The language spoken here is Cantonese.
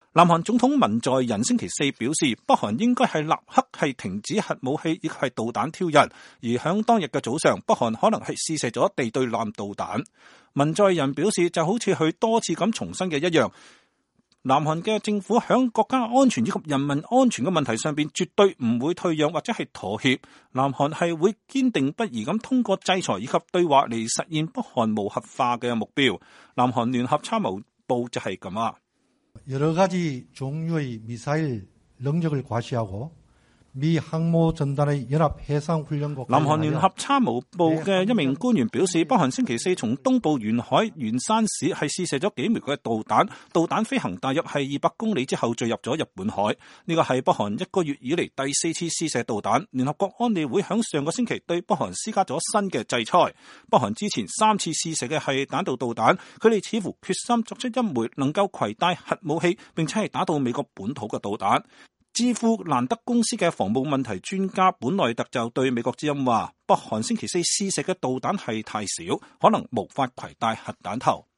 南韓總統文在寅星期四表示，北韓應該係立刻停止核武器以及係導彈挑釁，而響當日嘅早上，北韓可能係試射咗地對艦導彈。文在寅表示，就好似佢多次咁重申嘅一樣，南韓嘅政府響國家安全以及人民安全嘅問題上邊絕對唔會退讓或者係妥協。南韓係會堅定不移咁通過制裁以及對話嚟實現北韓無核化嘅目標。南韓聯合參謀部就係咁啊。 여러 가지 종류의 미사일 능력을 과시하고 미 항모 전단의 연합 해상 훈련과 南韓聯合參謀部嘅一名官員表示，北韓星期四從東部沿海元山市係試射咗幾枚嘅導彈，導彈飛行大約係200公里之後墜入咗日本海。呢個係北韓1個月以嚟第4次試射導彈。聯合國安理會響上個星期對北韓施加咗新嘅制裁。北韓之前3次試射嘅係彈道導彈，佢哋似乎決心作出一枚能夠攜帶核武器並且係打到美國本土嘅導彈。智庫蘭德公司嘅防務問題專家本內特就對美國之音話，北韓星期四試射嘅導彈係太少，可能無法攜帶核彈頭。